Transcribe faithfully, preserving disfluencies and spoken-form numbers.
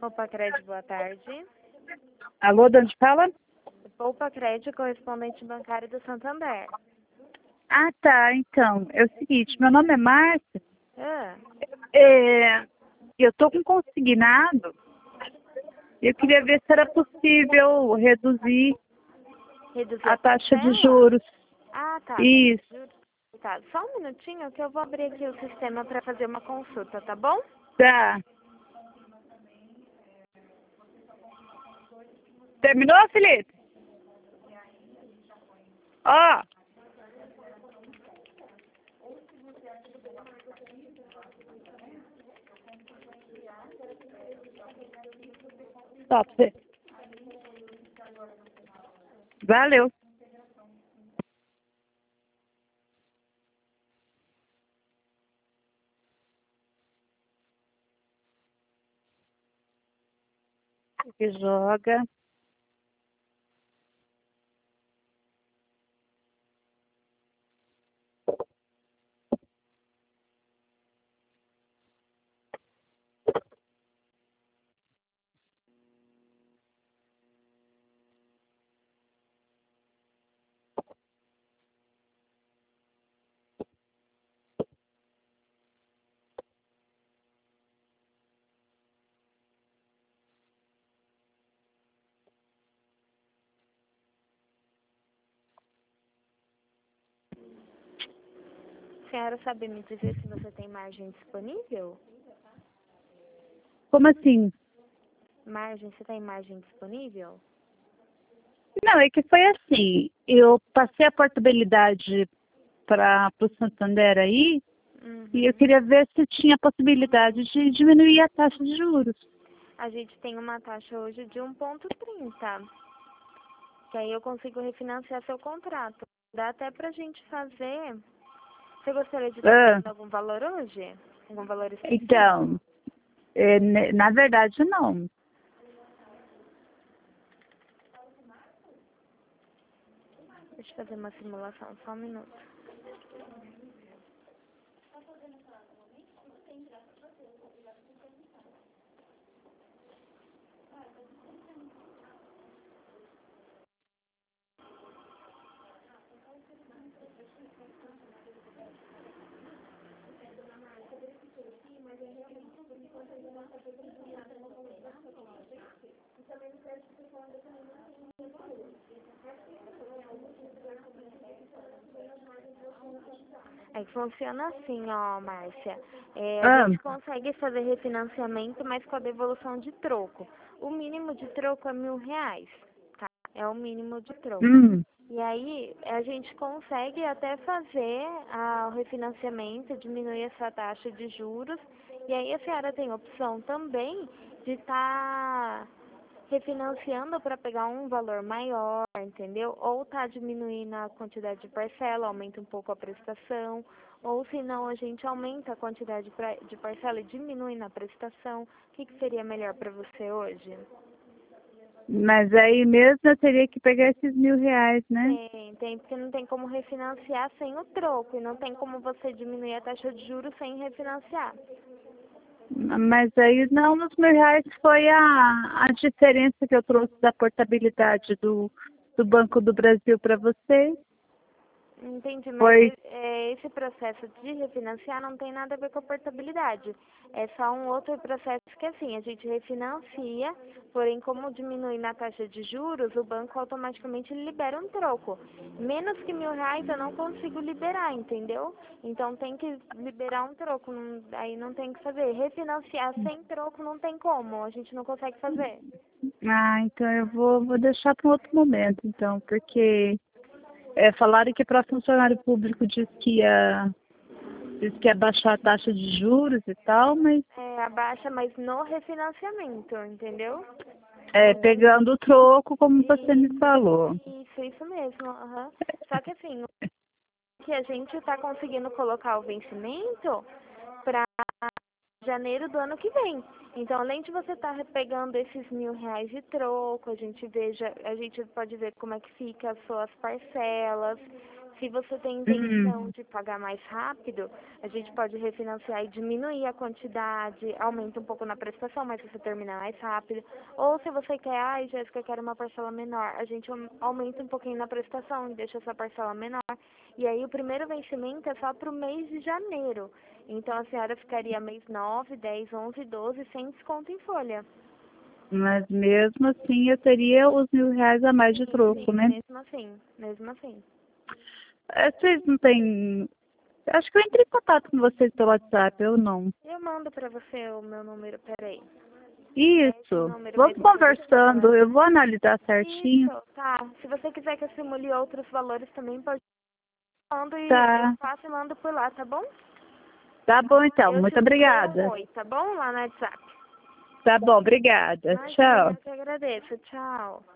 Poupa Crédito, boa tarde. Alô, de onde fala? Poupa Crédito, correspondente bancário do Santander. Ah, tá. Então, é o seguinte, meu nome é Márcia. Ah, É, eu tô com consignado. Eu queria ver se era possível reduzir reduzir a a taxa de parcela? juros. Ah, tá. Isso. Juros. Tá, só um minutinho que eu vou abrir aqui o sistema para fazer uma consulta, tá bom? Tá. Terminou, Felipe? Ó. Top. Valeu. Que joga. A senhora sabe me dizer se você tem margem disponível? Como assim? Margem, você tem margem disponível? Não, é que foi assim. Eu passei a portabilidade para o Santander aí Uhum. e eu queria ver se tinha possibilidade de diminuir a taxa de juros. A gente tem uma taxa hoje de um ponto trinta, que aí eu consigo refinanciar seu contrato. Dá até pra gente fazer. Você gostaria de estar Ah, pagando algum valor hoje? Algum valor específico? então, é, ne- na verdade, não. Deixa eu fazer uma simulação, só um minuto. É que funciona assim, ó, Márcia. É, a Ah, gente consegue fazer refinanciamento, mas com a devolução de troco. O mínimo de troco é mil reais, tá? É o mínimo de troco. hum, E aí, a gente consegue até fazer ah, o refinanciamento, diminuir essa taxa de juros. E aí, a senhora tem opção também de estar refinanciando para pegar um valor maior, entendeu? Ou tá diminuindo a quantidade de parcela, aumenta um pouco a prestação. Ou se não, a gente aumenta a quantidade pra- de parcela e diminui na prestação. O que, que seria melhor para você hoje? mas aí mesmo eu teria que pegar esses mil reais, né? Tem, tem, porque não tem como refinanciar sem o troco, e não tem como você diminuir a taxa de juros sem refinanciar. Mas aí não, nos mil reais foi a, a diferença que eu trouxe da portabilidade do, do Banco do Brasil para vocês. Entendi, mas Foi, é, esse processo de refinanciar não tem nada a ver com a portabilidade. É só um outro processo que, assim, a gente refinancia, porém, como diminui na taxa de juros, o banco automaticamente libera um troco. Menos que mil reais eu não consigo liberar, entendeu? Então tem que liberar um troco, não- aí não tem o que fazer. Refinanciar sem troco não tem como, a gente não consegue fazer. ah, então eu vou, vou deixar para um outro momento, então, porque é, falaram que para funcionário público diz que ia, diz que ia baixar a taxa de juros e tal, mas É, abaixa, mas no refinanciamento, entendeu? é, pegando o troco, como você me falou. Isso, isso mesmo. Aham. Só que assim, o que a gente está conseguindo colocar o vencimento para janeiro do ano que vem. Então, além de você estar pegando esses mil reais de troco, a gente veja, a gente pode ver como é que fica as suas parcelas, Se você tem intenção Uhum. de pagar mais rápido, a gente pode refinanciar e diminuir a quantidade, aumenta um pouco na prestação, mas você termina mais rápido. Ou se você quer, ai, Jéssica, eu quero uma parcela menor, a gente aum- aumenta um pouquinho na prestação e deixa essa parcela menor. E aí o primeiro vencimento é só para o mês de janeiro. Então a senhora ficaria mês nove, dez, onze, doze sem desconto em folha. Mas mesmo assim eu teria os mil reais a mais de Sim, troco, sim, né? mesmo assim, mesmo assim. É, vocês não têm. Acho que eu entrei em contato com vocês pelo WhatsApp, eu não. Eu mando para você o meu número, peraí. Esse Isso. número Vamos mesmo que eu deixei conversando, falando. eu vou analisar certinho. Isso, tá. Se você quiser que eu simule outros valores também, pode mando e eu Tá. faço e mando por lá, tá bom? Tá bom então, Eu muito te dou um obrigada. oi, tá bom? Lá no WhatsApp. Tá bom, obrigada. Imagina, Tchau. eu que agradeço. Tchau.